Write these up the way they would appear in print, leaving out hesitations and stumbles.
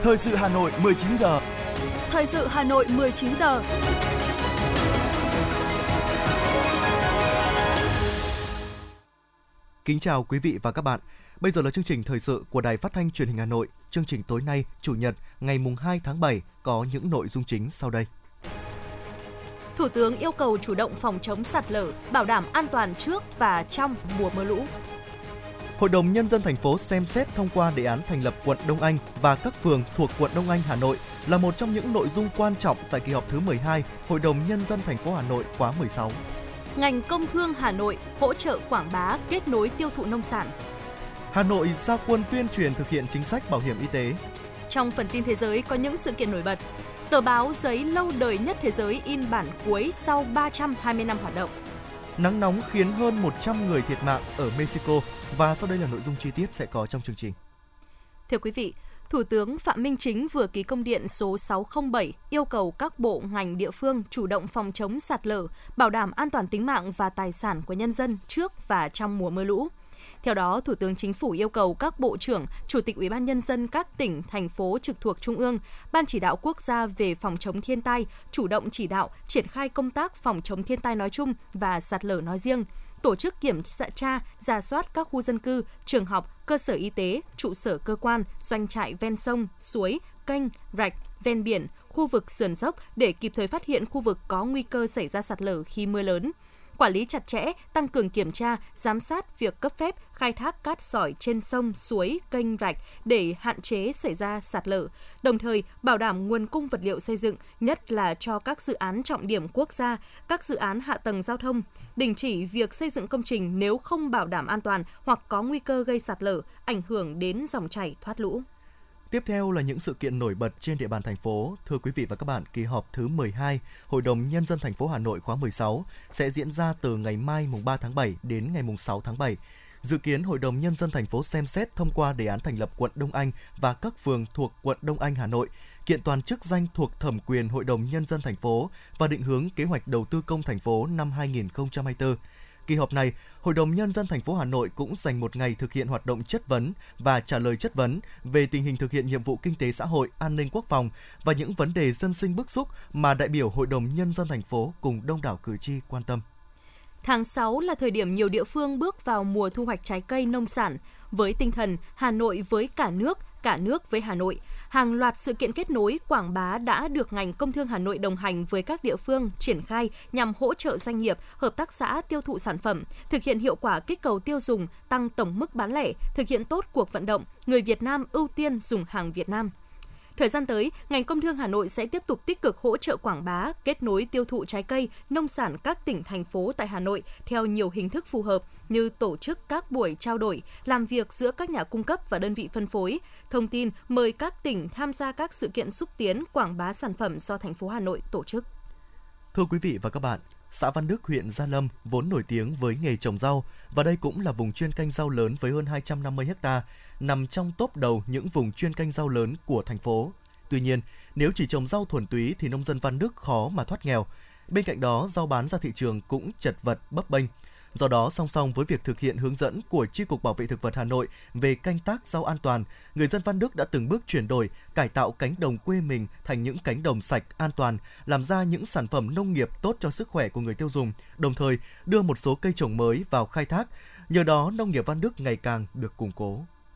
Thời sự Hà Nội 19 giờ. Thời sự Hà Nội 19 giờ. Kính chào quý vị và các bạn. Bây giờ là chương trình thời sự của Đài Phát thanh Truyền hình Hà Nội. Chương trình tối nay, Chủ nhật, ngày 2 tháng 7 có những nội dung chính sau đây. Thủ tướng yêu cầu chủ động phòng chống sạt lở, bảo đảm an toàn trước và trong mùa mưa lũ. Hội đồng Nhân dân thành phố xem xét thông qua đề án thành lập quận Đông Anh và các phường thuộc quận Đông Anh, Hà Nội là một trong những nội dung quan trọng tại kỳ họp thứ 12 Hội đồng Nhân dân thành phố Hà Nội khóa 16. Ngành Công thương Hà Nội hỗ trợ quảng bá, kết nối tiêu thụ nông sản. Hà Nội ra quân tuyên truyền thực hiện chính sách bảo hiểm y tế. Trong phần tin thế giới có những sự kiện nổi bật. Tờ báo giấy lâu đời nhất thế giới in bản cuối sau 320 năm hoạt động. Nắng nóng khiến hơn 100 người thiệt mạng ở Mexico và sau đây là nội dung chi tiết sẽ có trong chương trình. Thưa quý vị, Thủ tướng Phạm Minh Chính vừa ký công điện số 607 yêu cầu các bộ ngành địa phương chủ động phòng chống sạt lở, bảo đảm an toàn tính mạng và tài sản của nhân dân trước và trong mùa mưa lũ. Theo đó, Thủ tướng Chính phủ yêu cầu các bộ trưởng, chủ tịch Ủy ban Nhân dân các tỉnh, thành phố trực thuộc Trung ương, Ban chỉ đạo quốc gia về phòng chống thiên tai, chủ động chỉ đạo, triển khai công tác phòng chống thiên tai nói chung và sạt lở nói riêng, tổ chức kiểm tra, rà soát các khu dân cư, trường học, cơ sở y tế, trụ sở cơ quan, doanh trại ven sông, suối, kênh, rạch, ven biển, khu vực sườn dốc để kịp thời phát hiện khu vực có nguy cơ xảy ra sạt lở khi mưa lớn. Quản lý chặt chẽ, tăng cường kiểm tra, giám sát việc cấp phép khai thác cát sỏi trên sông, suối, kênh rạch để hạn chế xảy ra sạt lở, đồng thời bảo đảm nguồn cung vật liệu xây dựng, nhất là cho các dự án trọng điểm quốc gia, các dự án hạ tầng giao thông, đình chỉ việc xây dựng công trình nếu không bảo đảm an toàn hoặc có nguy cơ gây sạt lở, ảnh hưởng đến dòng chảy thoát lũ. Tiếp theo là những sự kiện nổi bật trên địa bàn thành phố. Thưa quý vị và các bạn, kỳ họp thứ 12 Hội đồng Nhân dân thành phố Hà Nội khóa 16 sẽ diễn ra từ ngày mai 3 tháng 7 đến ngày 6 tháng 7. Dự kiến Hội đồng Nhân dân thành phố xem xét thông qua đề án thành lập quận Đông Anh và các phường thuộc quận Đông Anh, Hà Nội, kiện toàn chức danh thuộc thẩm quyền Hội đồng Nhân dân thành phố và định hướng kế hoạch đầu tư công thành phố năm 2024. Kỳ họp này, Hội đồng Nhân dân thành phố Hà Nội cũng dành một ngày thực hiện hoạt động chất vấn và trả lời chất vấn về tình hình thực hiện nhiệm vụ kinh tế xã hội, an ninh quốc phòng và những vấn đề dân sinh bức xúc mà đại biểu Hội đồng Nhân dân thành phố cùng đông đảo cử tri quan tâm. Tháng 6 là thời điểm nhiều địa phương bước vào mùa thu hoạch trái cây nông sản. Với tinh thần Hà Nội với cả nước với Hà Nội, hàng loạt sự kiện kết nối, quảng bá đã được ngành Công thương Hà Nội đồng hành với các địa phương triển khai nhằm hỗ trợ doanh nghiệp, hợp tác xã tiêu thụ sản phẩm, thực hiện hiệu quả kích cầu tiêu dùng, tăng tổng mức bán lẻ, thực hiện tốt cuộc vận động người Việt Nam ưu tiên dùng hàng Việt Nam. Thời gian tới, ngành Công thương Hà Nội sẽ tiếp tục tích cực hỗ trợ quảng bá, kết nối tiêu thụ trái cây, nông sản các tỉnh, thành phố tại Hà Nội theo nhiều hình thức phù hợp như tổ chức các buổi trao đổi, làm việc giữa các nhà cung cấp và đơn vị phân phối, thông tin mời các tỉnh tham gia các sự kiện xúc tiến, quảng bá sản phẩm do thành phố Hà Nội tổ chức. Thưa quý vị và các bạn, xã Văn Đức, huyện Gia Lâm vốn nổi tiếng với nghề trồng rau và đây cũng là vùng chuyên canh rau lớn với hơn 250 ha, nằm trong top đầu những vùng chuyên canh rau lớn của thành phố. Tuy nhiên, nếu chỉ trồng rau thuần túy thì nông dân Văn Đức khó mà thoát nghèo. Bên cạnh đó, rau bán ra thị trường cũng chật vật bấp bênh. Do đó, song song với việc thực hiện hướng dẫn của Chi cục Bảo vệ thực vật Hà Nội về canh tác rau an toàn, người dân Văn Đức đã từng bước chuyển đổi, cải tạo cánh đồng quê mình thành những cánh đồng sạch, an toàn, làm ra những sản phẩm nông nghiệp tốt cho sức khỏe của người tiêu dùng, đồng thời đưa một số cây trồng mới vào khai thác. Nhờ đó, nông nghiệp Văn Đức ngày càng được củng cố.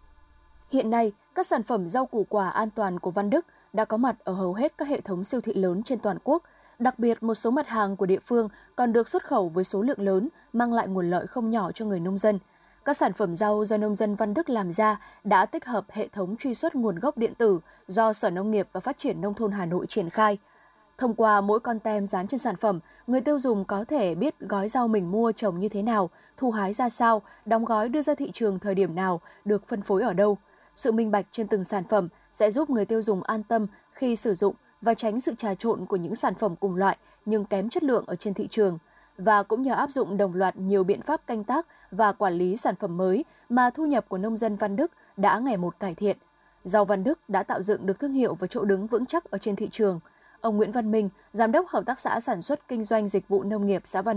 Hiện nay, các sản phẩm rau củ quả an toàn của Văn Đức đã có mặt ở hầu hết các hệ thống siêu thị lớn trên toàn quốc. Đặc biệt, một số mặt hàng của địa phương còn được xuất khẩu với số lượng lớn, mang lại nguồn lợi không nhỏ cho người nông dân. Các sản phẩm rau do nông dân Văn Đức làm ra đã tích hợp hệ thống truy xuất nguồn gốc điện tử do Sở Nông nghiệp và Phát triển Nông thôn Hà Nội triển khai. Thông qua mỗi con tem dán trên sản phẩm, người tiêu dùng có thể biết gói rau mình mua trồng như thế nào, thu hái ra sao, đóng gói đưa ra thị trường thời điểm nào, được phân phối ở đâu. Sự minh bạch trên từng sản phẩm sẽ giúp người tiêu dùng an tâm khi sử dụng và tránh sự trà trộn của những sản phẩm cùng loại nhưng kém chất lượng ở trên thị trường. Và cũng nhờ áp dụng đồng loạt nhiều biện pháp canh tác và quản lý sản phẩm mới mà thu nhập của nông dân Văn Đức đã ngày một cải thiện. Rau Văn Đức đã tạo dựng được thương hiệu và chỗ đứng vững chắc ở trên thị trường. Ông Nguyễn Văn Minh, Giám đốc Hợp tác xã Sản xuất Kinh doanh Dịch vụ Nông nghiệp xã Văn Đức,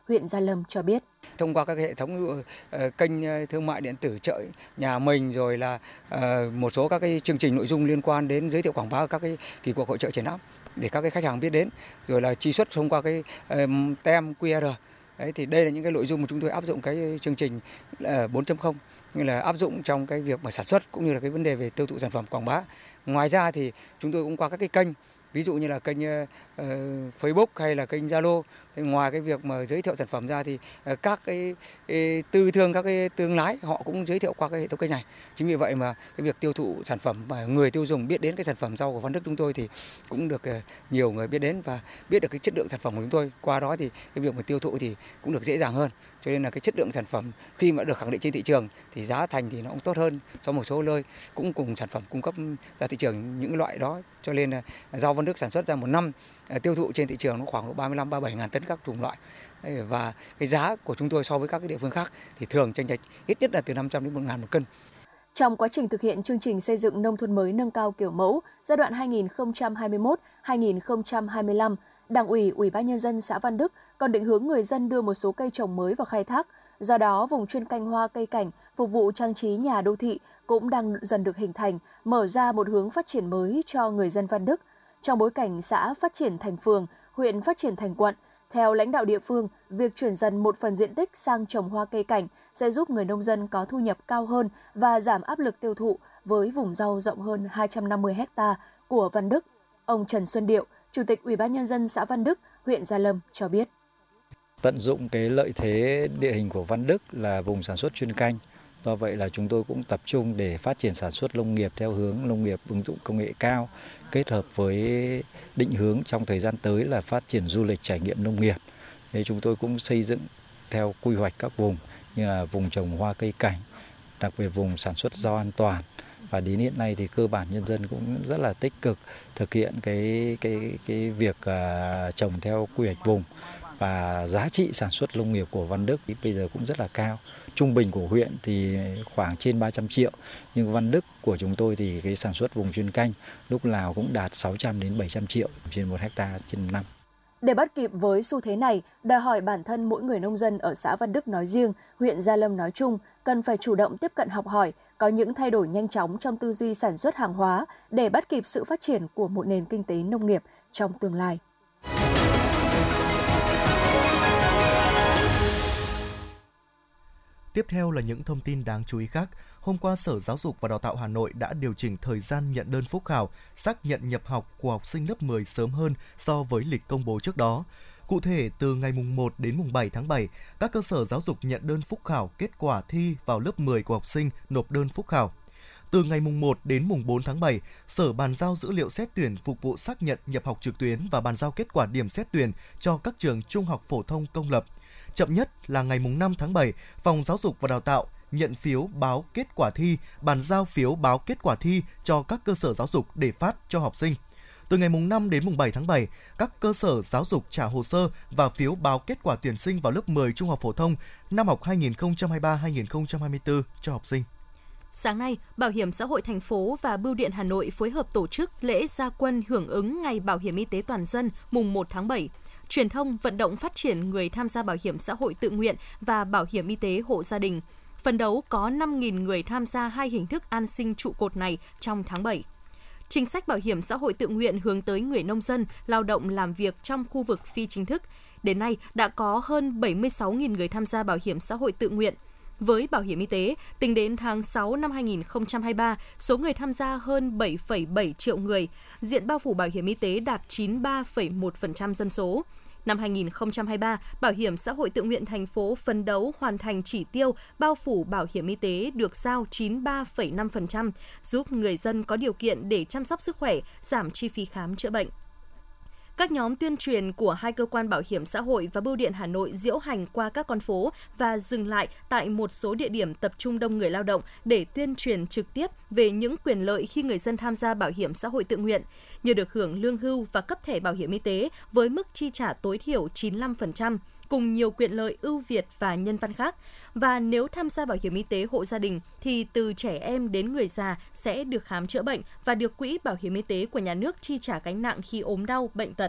huyện Gia Lâm cho biết. Thông qua các hệ thống kênh thương mại điện tử chợ nhà mình, rồi là một số các cái chương trình nội dung liên quan đến giới thiệu quảng bá các cái kỳ cuộc hội chợ triển lãm để các cái khách hàng biết đến, rồi là truy xuất thông qua cái tem QR. Đấy, thì đây là những cái nội dung mà chúng tôi áp dụng cái chương trình 4.0, như là áp dụng trong cái việc mà sản xuất cũng như là cái vấn đề về tiêu thụ sản phẩm quảng bá. Ngoài ra thì chúng tôi cũng qua các cái kênh, ví dụ như là kênh Facebook hay là kênh Zalo. Thì ngoài cái việc mà giới thiệu sản phẩm ra thì các cái tư thương, các cái thương lái họ cũng giới thiệu qua cái hệ thống kênh này. Chính vì vậy mà cái việc tiêu thụ sản phẩm mà người tiêu dùng biết đến cái sản phẩm rau của Văn Đức chúng tôi thì cũng được nhiều người biết đến và biết được cái chất lượng sản phẩm của chúng tôi. Qua đó thì cái việc mà tiêu thụ thì cũng được dễ dàng hơn. Cho nên là cái chất lượng sản phẩm khi mà được khẳng định trên thị trường thì giá thành thì nó cũng tốt hơn so với một số nơi cũng cùng sản phẩm cung cấp ra thị trường những loại đó. Cho nên là rau Văn Đức sản xuất ra một năm tiêu thụ trên thị trường nó khoảng 35-37 ngàn tấn các chủng loại. Và cái giá của chúng tôi so với các cái địa phương khác thì thường chênh lệch ít nhất là từ 500 đến 1.000 một cân. Trong quá trình thực hiện chương trình xây dựng nông thôn mới nâng cao kiểu mẫu giai đoạn 2021-2025, Đảng ủy, Ủy ban Nhân dân xã Văn Đức còn định hướng người dân đưa một số cây trồng mới vào khai thác. Do đó, vùng chuyên canh hoa cây cảnh phục vụ trang trí nhà đô thị cũng đang dần được hình thành, mở ra một hướng phát triển mới cho người dân Văn Đức. Trong bối cảnh xã phát triển thành phường, huyện phát triển thành quận, theo lãnh đạo địa phương, việc chuyển dần một phần diện tích sang trồng hoa cây cảnh sẽ giúp người nông dân có thu nhập cao hơn và giảm áp lực tiêu thụ với vùng rau rộng hơn 250 ha của Văn Đức. Ông Trần Xuân Điệu, Chủ tịch Ủy ban Nhân dân xã Văn Đức, huyện Gia Lâm cho biết. Tận dụng cái lợi thế địa hình của Văn Đức là vùng sản xuất chuyên canh. Do vậy là chúng tôi cũng tập trung để phát triển sản xuất nông nghiệp theo hướng nông nghiệp ứng dụng công nghệ cao, kết hợp với định hướng trong thời gian tới là phát triển du lịch trải nghiệm nông nghiệp. Thế chúng tôi cũng xây dựng theo quy hoạch các vùng như là vùng trồng hoa cây cảnh, đặc biệt vùng sản xuất rau an toàn. Và đến hiện nay thì cơ bản nhân dân cũng rất là tích cực thực hiện cái việc trồng theo quy hoạch vùng. Và giá trị sản xuất nông nghiệp của Văn Đức bây giờ cũng rất là cao. Trung bình của huyện thì khoảng trên 300 triệu, nhưng Văn Đức của chúng tôi thì cái sản xuất vùng chuyên canh lúc nào cũng đạt 600 đến 700 triệu trên 1 hectare trên năm. Để bắt kịp với xu thế này, đòi hỏi bản thân mỗi người nông dân ở xã Văn Đức nói riêng, huyện Gia Lâm nói chung cần phải chủ động tiếp cận học hỏi, có những thay đổi nhanh chóng trong tư duy sản xuất hàng hóa để bắt kịp sự phát triển của một nền kinh tế nông nghiệp trong tương lai. Tiếp theo là những thông tin đáng chú ý khác. Hôm qua, Sở Giáo dục và Đào tạo Hà Nội đã điều chỉnh thời gian nhận đơn phúc khảo, xác nhận nhập học của học sinh lớp 10 sớm hơn so với lịch công bố trước đó. Cụ thể, từ ngày mùng 1 đến mùng 7 tháng 7, các cơ sở giáo dục nhận đơn phúc khảo kết quả thi vào lớp 10 của học sinh nộp đơn phúc khảo. Từ ngày mùng 1 đến mùng 4 tháng 7, Sở bàn giao dữ liệu xét tuyển phục vụ xác nhận nhập học trực tuyến và bàn giao kết quả điểm xét tuyển cho các trường trung học phổ thông công lập. Chậm nhất là ngày mùng 5 tháng 7, Phòng Giáo dục và Đào tạo nhận phiếu báo kết quả thi, bàn giao phiếu báo kết quả thi cho các cơ sở giáo dục để phát cho học sinh. Từ ngày mùng 5 đến mùng 7 tháng 7, các cơ sở giáo dục trả hồ sơ và phiếu báo kết quả tuyển sinh vào lớp 10 trung học phổ thông năm học 2023-2024 cho học sinh. Sáng nay, Bảo hiểm xã hội thành phố và Bưu điện Hà Nội phối hợp tổ chức lễ ra quân hưởng ứng Ngày Bảo hiểm y tế toàn dân mùng 1 tháng 7. Truyền thông vận động phát triển người tham gia bảo hiểm xã hội tự nguyện và bảo hiểm y tế hộ gia đình. Phấn đấu có 5.000 người tham gia hai hình thức an sinh trụ cột này trong tháng 7. Chính sách bảo hiểm xã hội tự nguyện hướng tới người nông dân, lao động làm việc trong khu vực phi chính thức. Đến nay, đã có hơn 76.000 người tham gia bảo hiểm xã hội tự nguyện. Với bảo hiểm y tế, tính đến tháng 6 năm 2023, số người tham gia hơn 7,7 triệu người, diện bao phủ bảo hiểm y tế đạt 93,1% dân số. Năm 2023, Bảo hiểm xã hội tự nguyện thành phố phấn đấu hoàn thành chỉ tiêu bao phủ bảo hiểm y tế được giao 93,5%, giúp người dân có điều kiện để chăm sóc sức khỏe, giảm chi phí khám chữa bệnh. Các nhóm tuyên truyền của hai cơ quan Bảo hiểm xã hội và Bưu điện Hà Nội diễu hành qua các con phố và dừng lại tại một số địa điểm tập trung đông người lao động để tuyên truyền trực tiếp về những quyền lợi khi người dân tham gia bảo hiểm xã hội tự nguyện, như được hưởng lương hưu và cấp thẻ bảo hiểm y tế với mức chi trả tối thiểu 95%, cùng nhiều quyền lợi ưu việt và nhân văn khác. Và nếu tham gia bảo hiểm y tế hộ gia đình thì từ trẻ em đến người già sẽ được khám chữa bệnh và được quỹ bảo hiểm y tế của nhà nước chi trả gánh nặng khi ốm đau, bệnh tật.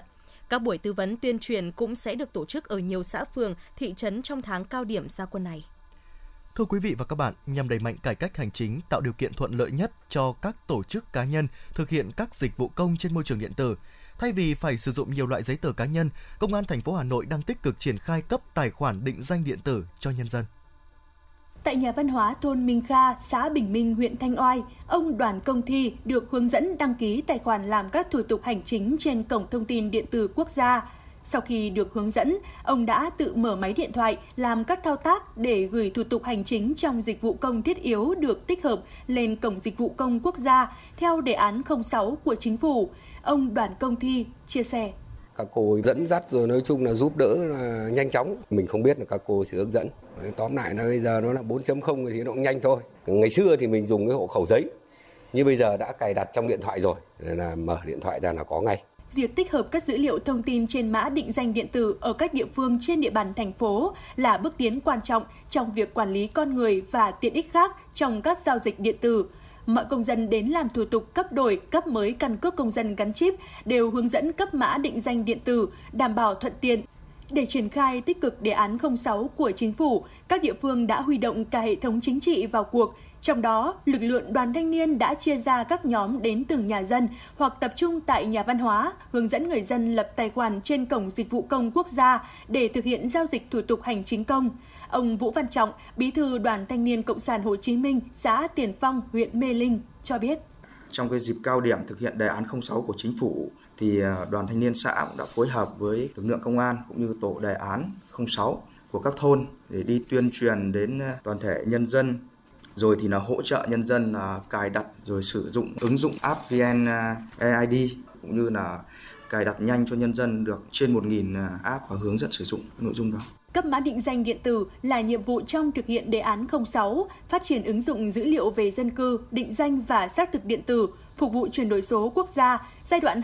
Các buổi tư vấn tuyên truyền cũng sẽ được tổ chức ở nhiều xã phường, thị trấn trong tháng cao điểm ra quân này. Thưa quý vị và các bạn, nhằm đẩy mạnh cải cách hành chính, tạo điều kiện thuận lợi nhất cho các tổ chức cá nhân thực hiện các dịch vụ công trên môi trường điện tử, thay vì phải sử dụng nhiều loại giấy tờ cá nhân, Công an thành phố Hà Nội đang tích cực triển khai cấp tài khoản định danh điện tử cho nhân dân. Tại nhà văn hóa thôn Minh Kha, xã Bình Minh, huyện Thanh Oai, ông Đoàn Công Thi được hướng dẫn đăng ký tài khoản làm các thủ tục hành chính trên cổng thông tin điện tử quốc gia. Sau khi được hướng dẫn, ông đã tự mở máy điện thoại làm các thao tác để gửi thủ tục hành chính trong dịch vụ công thiết yếu được tích hợp lên cổng dịch vụ công quốc gia theo đề án 06 của chính phủ. Ông Đoàn Công Thi chia sẻ. Các cô dẫn dắt rồi nói chung là giúp đỡ là nhanh chóng. Mình không biết là các cô sẽ hướng dẫn. Tóm lại là bây giờ nó là 4.0 thì nó cũng nhanh thôi. Ngày xưa thì mình dùng cái hộ khẩu giấy. Nhưng bây giờ đã cài đặt trong điện thoại rồi. Nên là mở điện thoại ra là có ngay. Việc tích hợp các dữ liệu thông tin trên mã định danh điện tử ở các địa phương trên địa bàn thành phố là bước tiến quan trọng trong việc quản lý con người và tiện ích khác trong các giao dịch điện tử. Mọi công dân đến làm thủ tục cấp đổi, cấp mới căn cước công dân gắn chip đều hướng dẫn cấp mã định danh điện tử, đảm bảo thuận tiện. Để triển khai tích cực đề án 06 của chính phủ, các địa phương đã huy động cả hệ thống chính trị vào cuộc. Trong đó, lực lượng đoàn thanh niên đã chia ra các nhóm đến từng nhà dân hoặc tập trung tại nhà văn hóa, hướng dẫn người dân lập tài khoản trên cổng dịch vụ công quốc gia để thực hiện giao dịch thủ tục hành chính công. Ông Vũ Văn Trọng, Bí thư Đoàn Thanh niên Cộng sản Hồ Chí Minh, xã Tiền Phong, huyện Mê Linh cho biết. Trong cái dịp cao điểm thực hiện đề án 06 của chính phủ, thì Đoàn Thanh niên xã cũng đã phối hợp với lực lượng công an cũng như tổ đề án 06 của các thôn để đi tuyên truyền đến toàn thể nhân dân, rồi thì là hỗ trợ nhân dân cài đặt rồi sử dụng ứng dụng app VNeID cũng như là cài đặt nhanh cho nhân dân được trên 1.000 app và hướng dẫn sử dụng nội dung đó. Cấp mã định danh điện tử là nhiệm vụ trong thực hiện đề án 06, phát triển ứng dụng dữ liệu về dân cư, định danh và xác thực điện tử, phục vụ chuyển đổi số quốc gia giai đoạn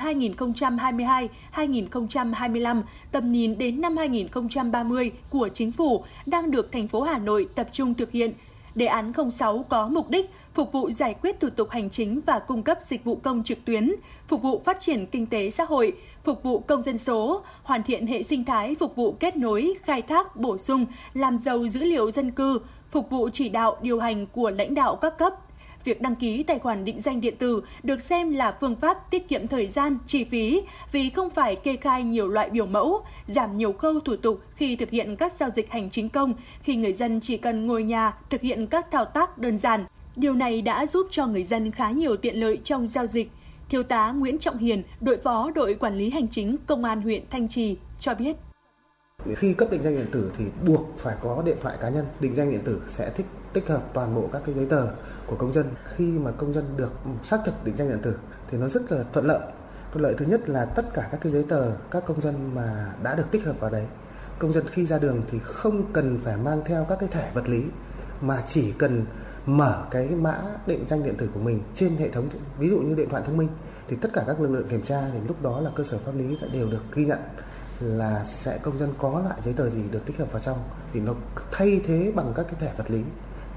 2022-2025, tầm nhìn đến năm 2030 của Chính phủ đang được thành phố Hà Nội tập trung thực hiện. Đề án 06 có mục đích phục vụ giải quyết thủ tục hành chính và cung cấp dịch vụ công trực tuyến, phục vụ phát triển kinh tế xã hội, phục vụ công dân số, hoàn thiện hệ sinh thái phục vụ kết nối, khai thác, bổ sung, làm giàu dữ liệu dân cư, phục vụ chỉ đạo điều hành của lãnh đạo các cấp. Việc đăng ký tài khoản định danh điện tử được xem là phương pháp tiết kiệm thời gian, chi phí vì không phải kê khai nhiều loại biểu mẫu, giảm nhiều khâu thủ tục khi thực hiện các giao dịch hành chính công, khi người dân chỉ cần ngồi nhà thực hiện các thao tác đơn giản. Điều này đã giúp cho người dân khá nhiều tiện lợi trong giao dịch. Thiếu tá Nguyễn Trọng Hiền, đội phó đội quản lý hành chính Công an huyện Thanh Trì cho biết. Khi cấp định danh điện tử thì buộc phải có điện thoại cá nhân. Định danh điện tử sẽ tích hợp toàn bộ các cái giấy tờ của công dân. Khi mà công dân được xác thực định danh điện tử thì nó rất là thuận lợi. Thuận lợi thứ nhất là tất cả các cái giấy tờ các công dân mà đã được tích hợp vào đấy. Công dân khi ra đường thì không cần phải mang theo các cái thẻ vật lý mà chỉ cần mở cái mã định danh điện tử của mình trên hệ thống, ví dụ như điện thoại thông minh, thì tất cả các lực lượng kiểm tra thì lúc đó là cơ sở pháp lý sẽ đều được ghi nhận là sẽ công dân có lại giấy tờ gì được tích hợp vào trong, thì nó thay thế bằng các cái thẻ vật lý.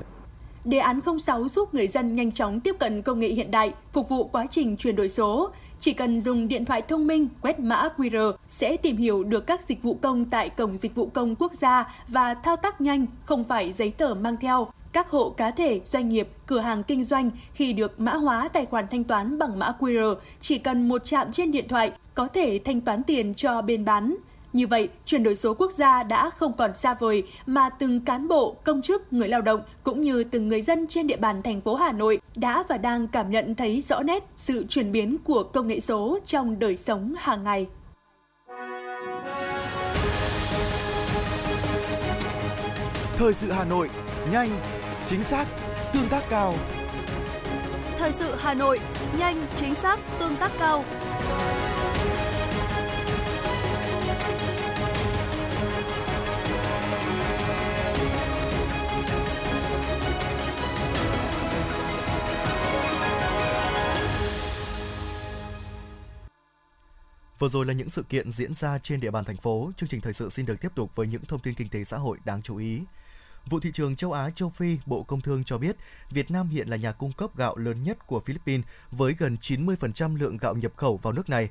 Đề án 06 giúp người dân nhanh chóng tiếp cận công nghệ hiện đại, phục vụ quá trình chuyển đổi số. Chỉ cần dùng điện thoại thông minh, quét mã QR sẽ tìm hiểu được các dịch vụ công tại cổng dịch vụ công quốc gia và thao tác nhanh, không phải giấy tờ mang theo. Các hộ cá thể, doanh nghiệp, cửa hàng kinh doanh khi được mã hóa tài khoản thanh toán bằng mã QR, chỉ cần một chạm trên điện thoại có thể thanh toán tiền cho bên bán. Như vậy, chuyển đổi số quốc gia đã không còn xa vời mà từng cán bộ, công chức, người lao động cũng như từng người dân trên địa bàn thành phố Hà Nội đã và đang cảm nhận thấy rõ nét sự chuyển biến của công nghệ số trong đời sống hàng ngày. Thời sự Hà Nội, nhanh, chính xác, tương tác cao. Thời sự Hà Nội, nhanh, chính xác, tương tác cao. Vừa rồi là những sự kiện diễn ra trên địa bàn thành phố. Chương trình thời sự xin được tiếp tục với những thông tin kinh tế xã hội đáng chú ý. Vụ thị trường châu Á châu Phi, Bộ Công Thương cho biết Việt Nam hiện là nhà cung cấp gạo lớn nhất của Philippines với gần 90% lượng gạo nhập khẩu vào nước này.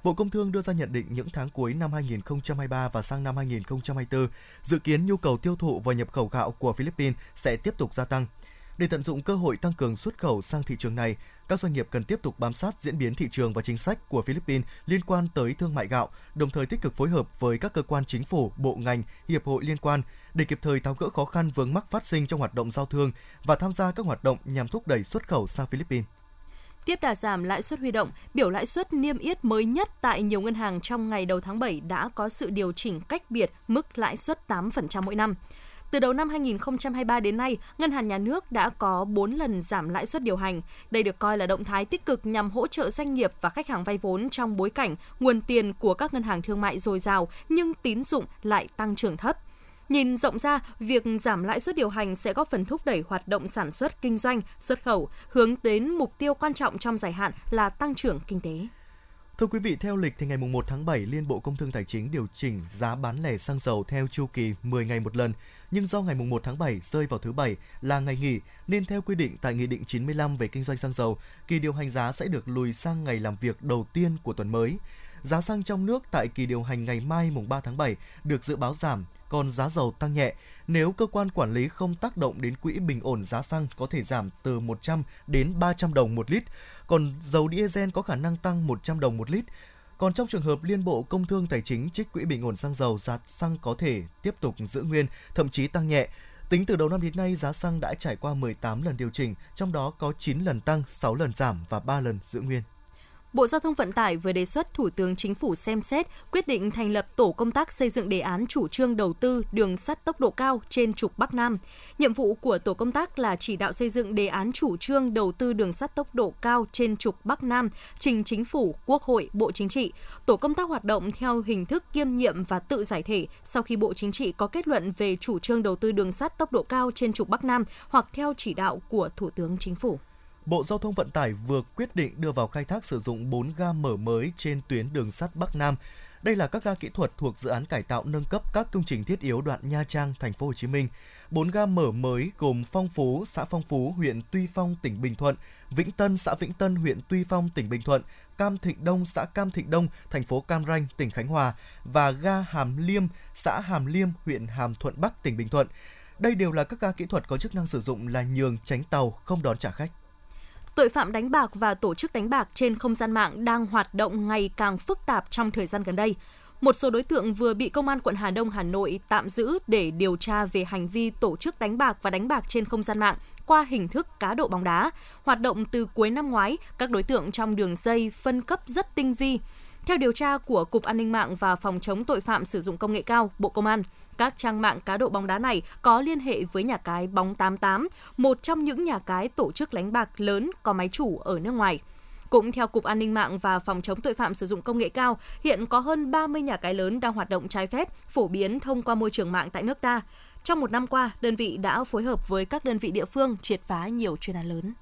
Bộ Công Thương đưa ra nhận định những tháng cuối năm 2023 và sang năm 2024, dự kiến nhu cầu tiêu thụ và nhập khẩu gạo của Philippines sẽ tiếp tục gia tăng. Để tận dụng cơ hội tăng cường xuất khẩu sang thị trường này, các doanh nghiệp cần tiếp tục bám sát diễn biến thị trường và chính sách của Philippines liên quan tới thương mại gạo, đồng thời tích cực phối hợp với các cơ quan chính phủ, bộ ngành, hiệp hội liên quan để kịp thời tháo gỡ khó khăn vướng mắc phát sinh trong hoạt động giao thương và tham gia các hoạt động nhằm thúc đẩy xuất khẩu sang Philippines. Tiếp đà giảm lãi suất huy động, biểu lãi suất niêm yết mới nhất tại nhiều ngân hàng trong ngày đầu tháng 7 đã có sự điều chỉnh cách biệt mức lãi suất 8% mỗi năm. Từ đầu năm 2023 đến nay, Ngân hàng Nhà nước đã có 4 lần giảm lãi suất điều hành. Đây được coi là động thái tích cực nhằm hỗ trợ doanh nghiệp và khách hàng vay vốn trong bối cảnh nguồn tiền của các ngân hàng thương mại dồi dào nhưng tín dụng lại tăng trưởng thấp. Nhìn rộng ra, việc giảm lãi suất điều hành sẽ góp phần thúc đẩy hoạt động sản xuất, kinh doanh, xuất khẩu, hướng đến mục tiêu quan trọng trong dài hạn là tăng trưởng kinh tế. Thưa quý vị, theo lịch thì ngày 1 tháng 7, Liên Bộ Công Thương Tài chính điều chỉnh giá bán lẻ xăng dầu theo chu kỳ 10 ngày một lần. Nhưng do ngày 1 tháng 7 rơi vào thứ Bảy là ngày nghỉ, nên theo quy định tại Nghị định 95 về kinh doanh xăng dầu, kỳ điều hành giá sẽ được lùi sang ngày làm việc đầu tiên của tuần mới. Giá xăng trong nước tại kỳ điều hành ngày mai mùng 3 tháng 7 được dự báo giảm, còn giá dầu tăng nhẹ. Nếu cơ quan quản lý không tác động đến quỹ bình ổn giá xăng có thể giảm từ 100 đến 300 đồng một lít, còn dầu diesel có khả năng tăng 100 đồng một lít. Còn trong trường hợp Liên Bộ Công Thương Tài chính trích quỹ bình ổn xăng dầu, giá xăng có thể tiếp tục giữ nguyên, thậm chí tăng nhẹ. Tính từ đầu năm đến nay, giá xăng đã trải qua 18 lần điều chỉnh, trong đó có 9 lần tăng, 6 lần giảm và 3 lần giữ nguyên. Bộ Giao thông Vận tải vừa đề xuất Thủ tướng Chính phủ xem xét quyết định thành lập tổ công tác xây dựng đề án chủ trương đầu tư đường sắt tốc độ cao trên trục Bắc Nam. Nhiệm vụ của tổ công tác là chỉ đạo xây dựng đề án chủ trương đầu tư đường sắt tốc độ cao trên trục Bắc Nam, trình Chính phủ, Quốc hội, Bộ Chính trị. Tổ công tác hoạt động theo hình thức kiêm nhiệm và tự giải thể sau khi Bộ Chính trị có kết luận về chủ trương đầu tư đường sắt tốc độ cao trên trục Bắc Nam hoặc theo chỉ đạo của Thủ tướng Chính phủ. Bộ Giao thông Vận tải vừa quyết định đưa vào khai thác sử dụng 4 ga mở mới trên tuyến đường sắt Bắc Nam. Đây là các ga kỹ thuật thuộc dự án cải tạo nâng cấp các công trình thiết yếu đoạn Nha Trang, Thành phố Hồ Chí Minh. 4 ga mở mới gồm Phong Phú, xã Phong Phú, huyện Tuy Phong, tỉnh Bình Thuận, Vĩnh Tân, xã Vĩnh Tân, huyện Tuy Phong, tỉnh Bình Thuận, Cam Thịnh Đông, xã Cam Thịnh Đông, thành phố Cam Ranh, tỉnh Khánh Hòa và ga Hàm Liêm, xã Hàm Liêm, huyện Hàm Thuận Bắc, tỉnh Bình Thuận. Đây đều là các ga kỹ thuật có chức năng sử dụng là nhường, tránh tàu, không đón trả khách. Tội phạm đánh bạc và tổ chức đánh bạc trên không gian mạng đang hoạt động ngày càng phức tạp trong thời gian gần đây. Một số đối tượng vừa bị Công an quận Hà Đông, Hà Nội tạm giữ để điều tra về hành vi tổ chức đánh bạc và đánh bạc trên không gian mạng qua hình thức cá độ bóng đá. Hoạt động từ cuối năm ngoái, các đối tượng trong đường dây phân cấp rất tinh vi. Theo điều tra của Cục An ninh mạng và Phòng chống tội phạm sử dụng công nghệ cao, Bộ Công an, các trang mạng cá độ bóng đá này có liên hệ với nhà cái Bóng 88, một trong những nhà cái tổ chức đánh bạc lớn có máy chủ ở nước ngoài. Cũng theo Cục An ninh mạng và Phòng chống tội phạm sử dụng công nghệ cao, hiện có hơn 30 nhà cái lớn đang hoạt động trái phép, phổ biến thông qua môi trường mạng tại nước ta. Trong một năm qua, đơn vị đã phối hợp với các đơn vị địa phương triệt phá nhiều chuyên án lớn.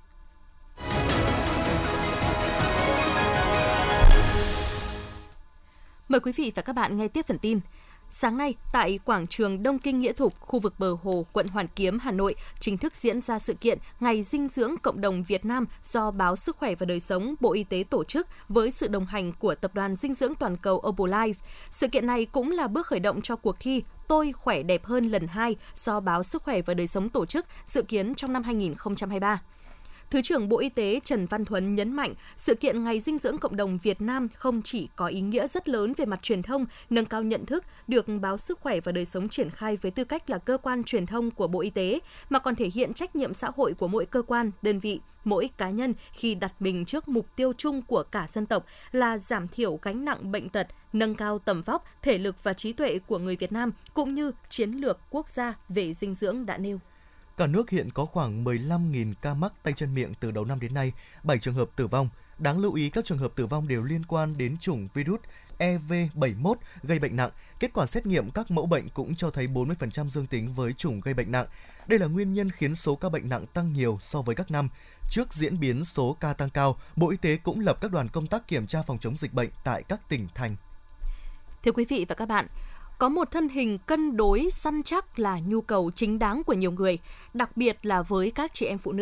Mời quý vị và các bạn nghe tiếp phần tin. Sáng nay, tại quảng trường Đông Kinh Nghĩa Thục, khu vực bờ hồ, quận Hoàn Kiếm, Hà Nội, chính thức diễn ra sự kiện Ngày Dinh dưỡng Cộng đồng Việt Nam do Báo Sức khỏe và Đời sống, Bộ Y tế tổ chức với sự đồng hành của Tập đoàn Dinh dưỡng Toàn cầu Herbalife. Sự kiện này cũng là bước khởi động cho cuộc thi Tôi khỏe đẹp hơn lần 2 do Báo Sức khỏe và Đời sống tổ chức, dự kiến trong năm 2023. Thứ trưởng Bộ Y tế Trần Văn Thuấn nhấn mạnh, sự kiện Ngày Dinh dưỡng Cộng đồng Việt Nam không chỉ có ý nghĩa rất lớn về mặt truyền thông, nâng cao nhận thức, được Báo Sức khỏe và Đời sống triển khai với tư cách là cơ quan truyền thông của Bộ Y tế, mà còn thể hiện trách nhiệm xã hội của mỗi cơ quan, đơn vị, mỗi cá nhân khi đặt mình trước mục tiêu chung của cả dân tộc là giảm thiểu gánh nặng bệnh tật, nâng cao tầm vóc, thể lực và trí tuệ của người Việt Nam, cũng như chiến lược quốc gia về dinh dưỡng đã nêu. Cả nước hiện có khoảng 15.000 ca mắc tay chân miệng từ đầu năm đến nay, 7 trường hợp tử vong. Đáng lưu ý các trường hợp tử vong đều liên quan đến chủng virus EV71 gây bệnh nặng. Kết quả xét nghiệm các mẫu bệnh cũng cho thấy 40% dương tính với chủng gây bệnh nặng. Đây là nguyên nhân khiến số ca bệnh nặng tăng nhiều so với các năm. Trước diễn biến số ca tăng cao, Bộ Y tế cũng lập các đoàn công tác kiểm tra phòng chống dịch bệnh tại các tỉnh thành. Thưa quý vị và các bạn, có một thân hình cân đối săn chắc là nhu cầu chính đáng của nhiều người, đặc biệt là với các chị em phụ nữ.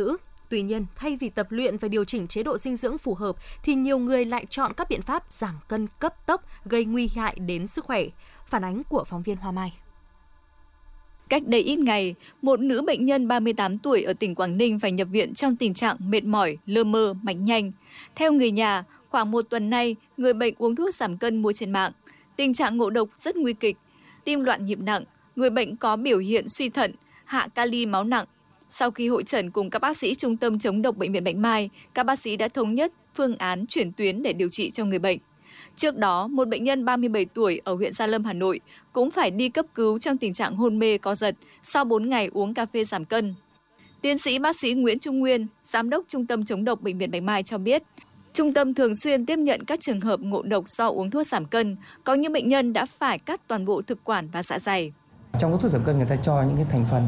Tuy nhiên, thay vì tập luyện và điều chỉnh chế độ dinh dưỡng phù hợp, thì nhiều người lại chọn các biện pháp giảm cân cấp tốc gây nguy hại đến sức khỏe. Phản ánh của phóng viên Hoa Mai. Cách đây ít ngày, một nữ bệnh nhân 38 tuổi ở tỉnh Quảng Ninh phải nhập viện trong tình trạng mệt mỏi, lơ mơ, mạch nhanh. Theo người nhà, khoảng 1 tuần nay, người bệnh uống thuốc giảm cân mua trên mạng. Tình trạng ngộ độc rất nguy kịch, tim loạn nhịp nặng, người bệnh có biểu hiện suy thận, hạ kali máu nặng. Sau khi hội chẩn cùng các bác sĩ Trung tâm chống độc Bệnh viện Bạch Mai, các bác sĩ đã thống nhất phương án chuyển tuyến để điều trị cho người bệnh. Trước đó, một bệnh nhân 37 tuổi ở huyện Gia Lâm, Hà Nội cũng phải đi cấp cứu trong tình trạng hôn mê co giật sau 4 ngày uống cà phê giảm cân. Tiến sĩ bác sĩ Nguyễn Trung Nguyên, Giám đốc Trung tâm chống độc Bệnh viện Bạch Mai cho biết, trung tâm thường xuyên tiếp nhận các trường hợp ngộ độc do uống thuốc giảm cân, có những bệnh nhân đã phải cắt toàn bộ thực quản và dạ dày. Trong các thuốc giảm cân người ta cho những cái thành phần,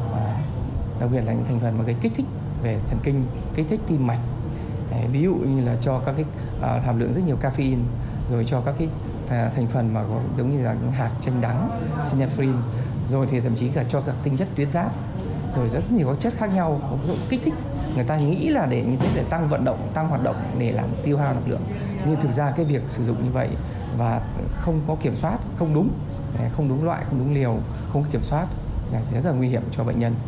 đặc biệt là những thành phần mà gây kích thích về thần kinh, kích thích tim mạch. Ví dụ như là cho các cái hàm lượng rất nhiều caffeine, rồi cho các cái thành phần mà có, giống như là những hạt chanh đắng, synephrine, rồi thì thậm chí cả cho các tinh chất tuyến giáp, rồi rất nhiều các chất khác nhau có kích thích. Người ta nghĩ là để như thế để tăng vận động, tăng hoạt động để làm tiêu hao năng lượng, nhưng thực ra cái việc sử dụng như vậy và không có kiểm soát, không đúng loại, không đúng liều, không có kiểm soát là rất là nguy hiểm cho bệnh nhân.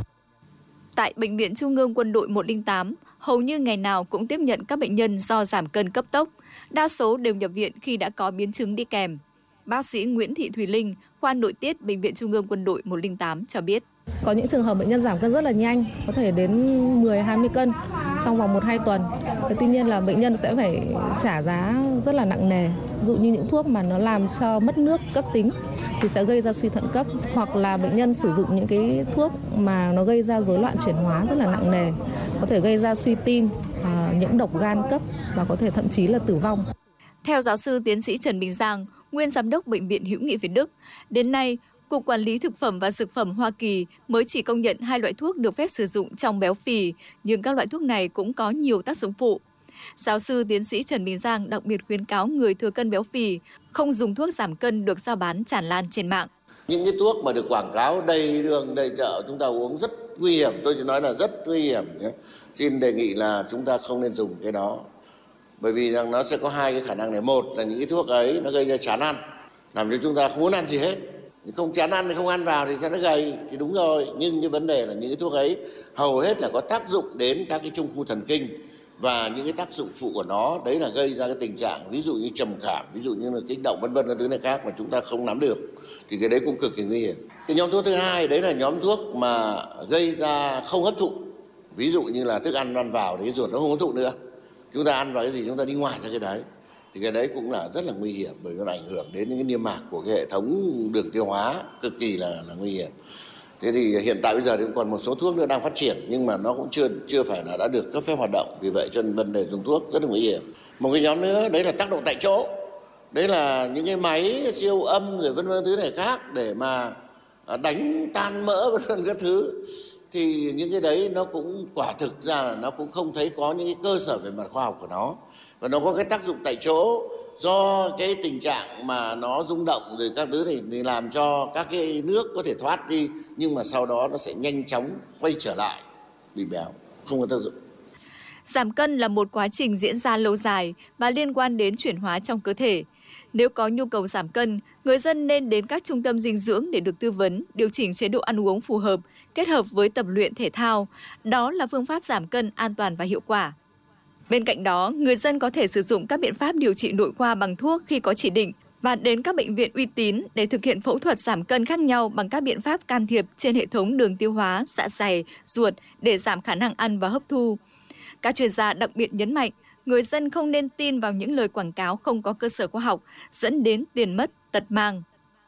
Tại Bệnh viện Trung ương Quân đội 108, hầu như ngày nào cũng tiếp nhận các bệnh nhân do giảm cân cấp tốc. Đa số đều nhập viện khi đã có biến chứng đi kèm. Bác sĩ Nguyễn Thị Thùy Linh, khoa nội tiết Bệnh viện Trung ương Quân đội 108 cho biết. Có những trường hợp bệnh nhân giảm cân rất là nhanh, có thể đến 10-20 cân trong vòng 1-2 tuần. Tuy nhiên là bệnh nhân sẽ phải trả giá rất là nặng nề. Ví dụ như những thuốc mà nó làm cho mất nước cấp tính thì sẽ gây ra suy thận cấp, hoặc là bệnh nhân sử dụng những cái thuốc mà nó gây ra rối loạn chuyển hóa rất là nặng nề, có thể gây ra suy tim, nhiễm độc gan cấp và có thể thậm chí là tử vong. Theo giáo sư tiến sĩ Trần Bình Giang, nguyên giám đốc Bệnh viện Hữu nghị Việt Đức, đến nay, Cục Quản lý Thực phẩm và Dược phẩm Hoa Kỳ mới chỉ công nhận 2 loại thuốc được phép sử dụng trong béo phì, nhưng các loại thuốc này cũng có nhiều tác dụng phụ. Giáo sư tiến sĩ Trần Bình Giang đặc biệt khuyến cáo người thừa cân béo phì không dùng thuốc giảm cân được rao bán tràn lan trên mạng. Những cái thuốc mà được quảng cáo đầy đường đầy chợ chúng ta uống rất nguy hiểm, tôi chỉ nói là rất nguy hiểm nhé. Xin đề nghị là chúng ta không nên dùng cái đó. Bởi vì rằng nó sẽ có 2 cái khả năng này. Một là những cái thuốc ấy nó gây ra chán ăn, làm cho chúng ta không muốn ăn gì hết. Không chán ăn thì không ăn vào thì sẽ nó gầy, thì đúng rồi. Nhưng cái vấn đề là những cái thuốc ấy hầu hết là có tác dụng đến các cái trung khu thần kinh, và những cái tác dụng phụ của nó đấy là gây ra cái tình trạng ví dụ như trầm cảm, ví dụ như là kích động vân vân các thứ này khác mà chúng ta không nắm được, thì cái đấy cũng cực kỳ nguy hiểm. Cái nhóm thuốc thứ hai đấy là nhóm thuốc mà gây ra không hấp thụ, ví dụ như là thức ăn vào thì cái ruột nó không hấp thụ nữa, chúng ta ăn vào cái gì chúng ta đi ngoài ra cái đấy, thì cái đấy cũng là rất là nguy hiểm, bởi nó ảnh hưởng đến những cái niêm mạc của cái hệ thống đường tiêu hóa, cực kỳ là nguy hiểm. Thế thì hiện tại bây giờ thì còn một số thuốc nữa đang phát triển, nhưng mà nó cũng chưa phải là đã được cấp phép hoạt động, vì vậy cho nên vấn đề dùng thuốc rất là nguy hiểm. Một cái nhóm nữa đấy là tác động tại chỗ, đấy là những cái máy siêu âm rồi vân vân thứ này khác để mà đánh tan mỡ vân vân các thứ, thì những cái đấy nó cũng quả thực ra là nó cũng không thấy có những cái cơ sở về mặt khoa học của nó, và nó có cái tác dụng tại chỗ do cái tình trạng mà nó rung động rồi các thứ này thì làm cho các cái nước có thể thoát đi, nhưng mà sau đó nó sẽ nhanh chóng quay trở lại bị béo, không có tác dụng. Giảm cân là một quá trình diễn ra lâu dài và liên quan đến chuyển hóa trong cơ thể. Nếu có nhu cầu giảm cân, người dân nên đến các trung tâm dinh dưỡng để được tư vấn, điều chỉnh chế độ ăn uống phù hợp, kết hợp với tập luyện thể thao. Đó là phương pháp giảm cân an toàn và hiệu quả. Bên cạnh đó, người dân có thể sử dụng các biện pháp điều trị nội khoa bằng thuốc khi có chỉ định và đến các bệnh viện uy tín để thực hiện phẫu thuật giảm cân khác nhau bằng các biện pháp can thiệp trên hệ thống đường tiêu hóa, dạ dày, ruột để giảm khả năng ăn và hấp thu. Các chuyên gia đặc biệt nhấn mạnh, người dân không nên tin vào những lời quảng cáo không có cơ sở khoa học, dẫn đến tiền mất, tật mang.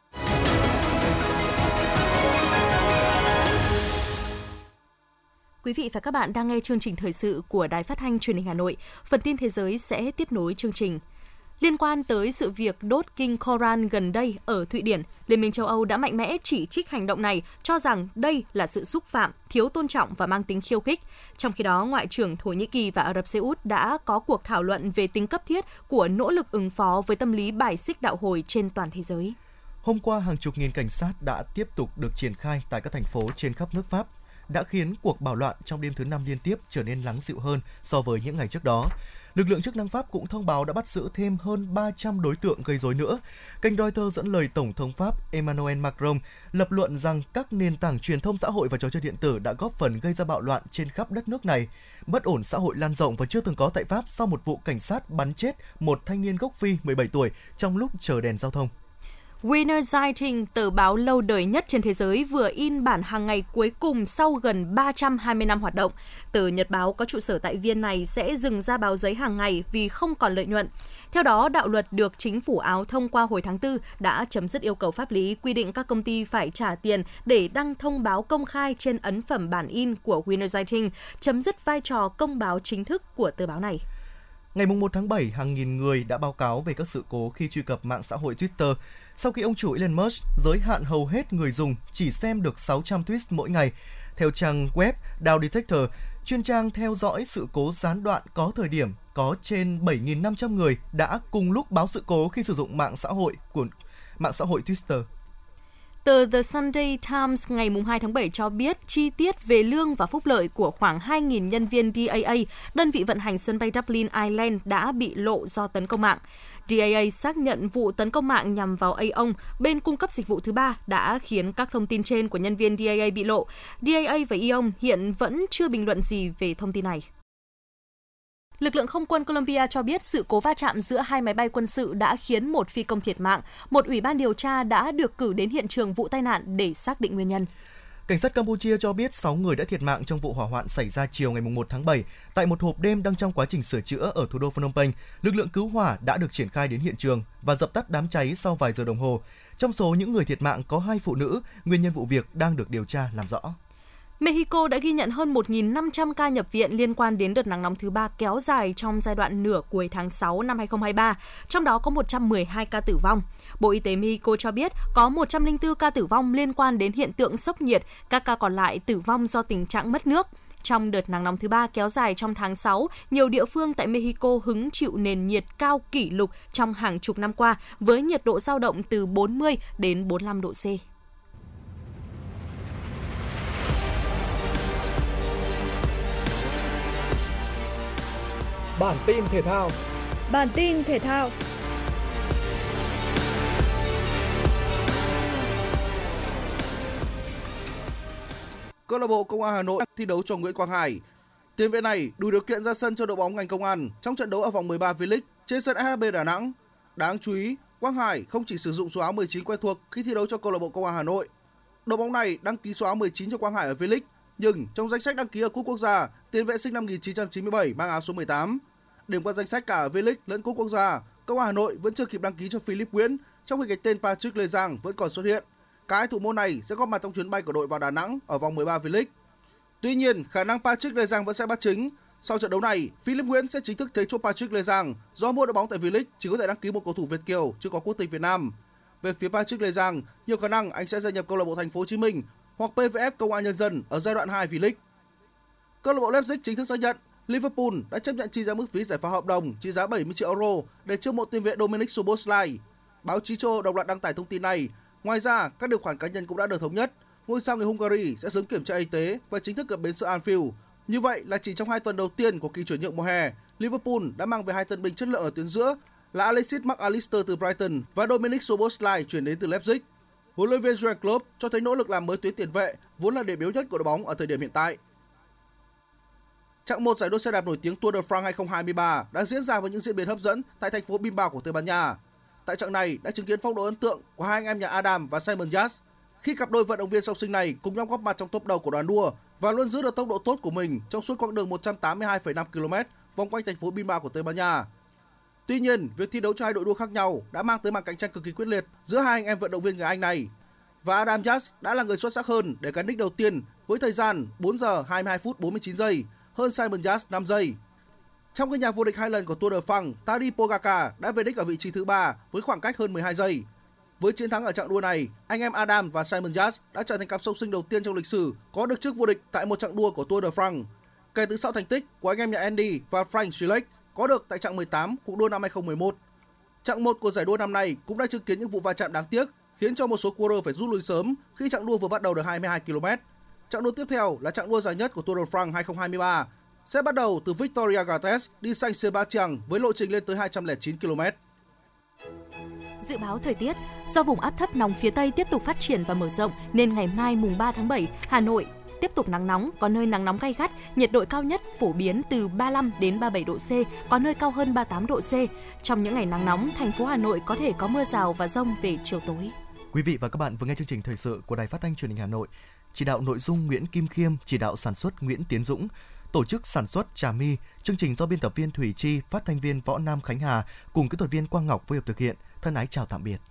Quý vị và các bạn đang nghe chương trình thời sự của Đài Phát thanh Truyền hình Hà Nội. Phần tin thế giới sẽ tiếp nối chương trình. Liên quan tới sự việc đốt kinh Koran gần đây ở Thụy Điển, Liên minh châu Âu đã mạnh mẽ chỉ trích hành động này, cho rằng đây là sự xúc phạm, thiếu tôn trọng và mang tính khiêu khích. Trong khi đó, Ngoại trưởng Thổ Nhĩ Kỳ và Ả Rập Xê Út đã có cuộc thảo luận về tính cấp thiết của nỗ lực ứng phó với tâm lý bài xích đạo hồi trên toàn thế giới. Hôm qua, hàng chục nghìn cảnh sát đã tiếp tục được triển khai tại các thành phố trên khắp nước Pháp đã khiến cuộc bạo loạn trong đêm thứ 5 liên tiếp trở nên lắng dịu hơn so với những ngày trước đó. Lực lượng chức năng Pháp cũng thông báo đã bắt giữ thêm hơn 300 đối tượng gây rối nữa. Kênh Reuters dẫn lời Tổng thống Pháp Emmanuel Macron lập luận rằng các nền tảng truyền thông xã hội và trò chơi điện tử đã góp phần gây ra bạo loạn trên khắp đất nước này. Bất ổn xã hội lan rộng và chưa từng có tại Pháp sau một vụ cảnh sát bắn chết một thanh niên gốc Phi 17 tuổi trong lúc chờ đèn giao thông. Wiener Zeitung, tờ báo lâu đời nhất trên thế giới, vừa in bản hàng ngày cuối cùng sau gần 320 năm hoạt động. Tờ nhật báo có trụ sở tại Viên này sẽ dừng ra báo giấy hàng ngày vì không còn lợi nhuận. Theo đó, đạo luật được chính phủ Áo thông qua hồi tháng 4 đã chấm dứt yêu cầu pháp lý quy định các công ty phải trả tiền để đăng thông báo công khai trên ấn phẩm bản in của Wiener Zeitung, chấm dứt vai trò công báo chính thức của tờ báo này. Ngày 1 tháng 7, hàng nghìn người đã báo cáo về các sự cố khi truy cập mạng xã hội Twitter sau khi ông chủ Elon Musk giới hạn hầu hết người dùng chỉ xem được 600 tweet mỗi ngày. Theo trang web Dow Detector, chuyên trang theo dõi sự cố gián đoạn có thời điểm có trên 7.500 người đã cùng lúc báo sự cố khi sử dụng mạng xã hội Twitter. Tờ The Sunday Times ngày 2 tháng 7 cho biết chi tiết về lương và phúc lợi của khoảng 2.000 nhân viên DAA, đơn vị vận hành sân bay Dublin, Ireland, đã bị lộ do tấn công mạng. DAA xác nhận vụ tấn công mạng nhằm vào Aon, bên cung cấp dịch vụ thứ ba, đã khiến các thông tin trên của nhân viên DAA bị lộ. DAA và Aon hiện vẫn chưa bình luận gì về thông tin này. Lực lượng không quân Colombia cho biết sự cố va chạm giữa hai máy bay quân sự đã khiến một phi công thiệt mạng. Một ủy ban điều tra đã được cử đến hiện trường vụ tai nạn để xác định nguyên nhân. Cảnh sát Campuchia cho biết 6 người đã thiệt mạng trong vụ hỏa hoạn xảy ra chiều ngày 1 tháng 7 tại một hộp đêm đang trong quá trình sửa chữa ở thủ đô Phnom Penh. Lực lượng cứu hỏa đã được triển khai đến hiện trường và dập tắt đám cháy sau vài giờ đồng hồ. Trong số những người thiệt mạng có 2 phụ nữ, nguyên nhân vụ việc đang được điều tra làm rõ. Mexico đã ghi nhận hơn 1.500 ca nhập viện liên quan đến đợt nắng nóng thứ 3 kéo dài trong giai đoạn nửa cuối tháng 6 năm 2023, trong đó có 112 ca tử vong. Bộ Y tế Mexico cho biết có 104 ca tử vong liên quan đến hiện tượng sốc nhiệt, các ca còn lại tử vong do tình trạng mất nước. Trong đợt nắng nóng thứ 3 kéo dài trong tháng 6, nhiều địa phương tại Mexico hứng chịu nền nhiệt cao kỷ lục trong hàng chục năm qua, với nhiệt độ dao động từ 40 đến 45 độ C. Bản tin thể thao. Câu lạc bộ Công an Hà Nội thi đấu cho Nguyễn Quang Hải. Tiền vệ này đủ điều kiện ra sân cho đội bóng ngành Công an trong trận đấu ở vòng 13 V-League trên sân SHB Đà Nẵng. Đáng chú ý, Quang Hải không chỉ sử dụng số áo 19 quen thuộc khi thi đấu cho câu lạc bộ Công an Hà Nội. Đội bóng này đăng ký số áo 19 cho Quang Hải ở V-League, nhưng trong danh sách đăng ký ở Cúp Quốc gia, tiền vệ sinh năm 1997 mang áo số 18. Điểm qua danh sách cả ở V-League lẫn Cúp Quốc gia, Công an Hà Nội vẫn chưa kịp đăng ký cho Philip Nguyễn, trong khi cái tên Patrick Lê Giang vẫn còn xuất hiện. Cả hai thủ môn này sẽ góp mặt trong chuyến bay của đội vào Đà Nẵng ở vòng 13 V-League. Tuy nhiên, khả năng Patrick Lê Giang vẫn sẽ bắt chính. Sau trận đấu này, Philip Nguyễn sẽ chính thức thế chỗ Patrick Lê Giang do mỗi đội bóng tại V-League chỉ có thể đăng ký một cầu thủ Việt kiều chưa có quốc tịch Việt Nam. Về phía Patrick Lê Giang, nhiều khả năng anh sẽ gia nhập câu lạc bộ Thành phố Hồ Chí Minh hoặc PVF Công an Nhân dân ở giai đoạn 2 V-League. Câu lạc bộ Leipzig chính thức xác nhận Liverpool đã chấp nhận chi ra mức phí giải phóng hợp đồng trị giá 70 triệu euro để chiêu mộ tiền vệ Dominic Szoboszlai. Báo chí châu Âu đồng loạt đăng tải thông tin này. Ngoài ra, các điều khoản cá nhân cũng đã được thống nhất. Ngôi sao người Hungary sẽ sớm kiểm tra y tế và chính thức cập bến sân Anfield. Như vậy là chỉ trong 2 tuần đầu tiên của kỳ chuyển nhượng mùa hè, Liverpool đã mang về 2 tân binh chất lượng ở tuyến giữa là Alexis McAllister từ Brighton và Dominic Szoboszlai chuyển đến từ Leipzig. Huấn luyện viên Jurgen Klopp cho thấy nỗ lực làm mới tuyến tiền vệ vốn là điểm yếu nhất của đội bóng ở thời điểm hiện tại. Chặng 1 giải đua xe đạp nổi tiếng Tour de France 2023 đã diễn ra với những diễn biến hấp dẫn tại thành phố Bilbao của Tây Ban Nha. Tại chặng này đã chứng kiến phong độ ấn tượng của hai anh em nhà Adam và Simon Yates, khi cặp đôi vận động viên song sinh này cùng nhau góp mặt trong top đầu của đoàn đua và luôn giữ được tốc độ tốt của mình trong suốt quãng đường 182,5 km vòng quanh thành phố Bilbao của Tây Ban Nha. Tuy nhiên, việc thi đấu cho hai đội đua khác nhau đã mang tới màn cạnh tranh cực kỳ quyết liệt giữa hai anh em vận động viên người Anh này. Và Adam Yates đã là người xuất sắc hơn để cán đích đầu tiên với thời gian 4 giờ 22 phút 49 giây, hơn Simon Yates 5 giây. Trong cái nhà vô địch 2 lần của Tour de France, Tadej Pogačar đã về đích ở vị trí thứ 3 với khoảng cách hơn 12 giây. Với chiến thắng ở chặng đua này, anh em Adam và Simon Yates đã trở thành cặp song sinh đầu tiên trong lịch sử có được chức vô địch tại một chặng đua của Tour de France, kể từ sau thành tích của anh em nhà Andy và Frank Schleck có được tại chặng 18 cuộc đua năm 2011. Chặng 1 của giải đua năm nay cũng đã chứng kiến những vụ va chạm đáng tiếc khiến cho một số cua phải rút lui sớm khi chặng đua vừa bắt đầu được 22 km. Chặng đua tiếp theo là chặng đua dài nhất của Tour de France 2023, sẽ bắt đầu từ Victoria Gardens đi San Sebastian với lộ trình lên tới 209 km. Dự báo thời tiết, do vùng áp thấp nóng phía Tây tiếp tục phát triển và mở rộng nên ngày mai mùng 3 tháng 7, Hà Nội tiếp tục nắng nóng, có nơi nắng nóng gay gắt, nhiệt độ cao nhất phổ biến từ 35 đến 37 độ C, có nơi cao hơn 38 độ C. Trong những ngày nắng nóng, thành phố Hà Nội có thể có mưa rào và dông về chiều tối. Quý vị và các bạn vừa nghe chương trình thời sự của Đài Phát thanh Truyền hình Hà Nội. Chỉ đạo nội dung Nguyễn Kim Khiêm, chỉ đạo sản xuất Nguyễn Tiến Dũng, tổ chức sản xuất Trà My, chương trình do biên tập viên Thủy Chi, phát thanh viên Võ Nam Khánh Hà cùng kỹ thuật viên Quang Ngọc phối hợp thực hiện. Thân ái chào tạm biệt.